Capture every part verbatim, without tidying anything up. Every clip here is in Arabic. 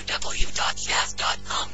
w dot jazz dot com.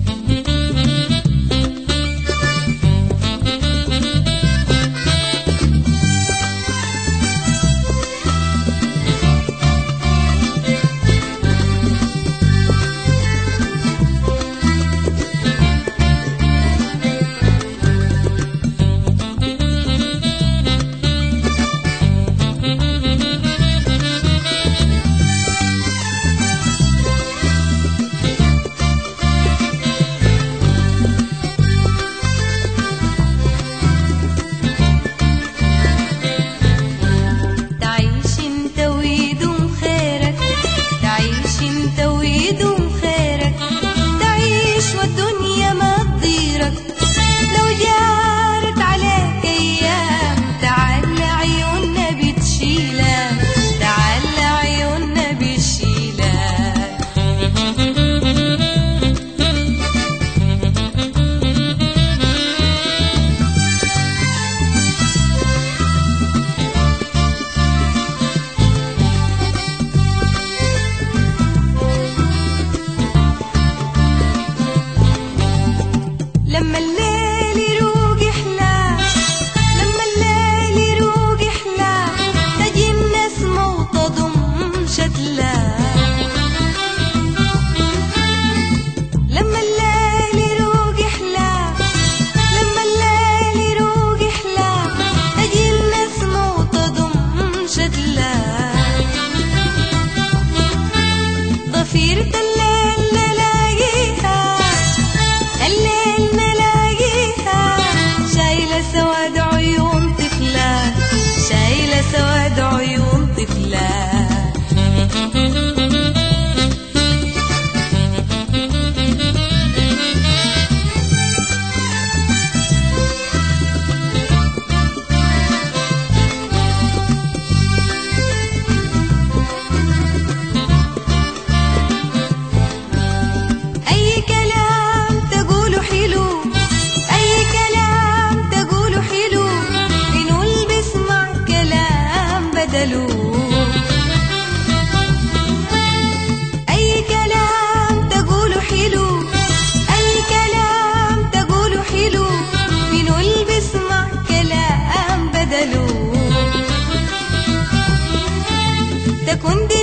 لما الليل يروق يحلى لما الليل يروق يحلى تجي النسمة وتضم شتلى لما الليل يروق يحلى لما الليل يروق يحلى تجي النسمة وتضم شتلى ضفيرة الليل نلاقيها الليل سواد عيون طفلة شايلة سواد عيون طفلة أي كلام تقوله حلو أي كلام تقوله حلو بنقول بسمع كلام بدلو أي كلام تقوله حلو أي كلام تقوله حلو بنقول بسمع كلام بدلو تكون دي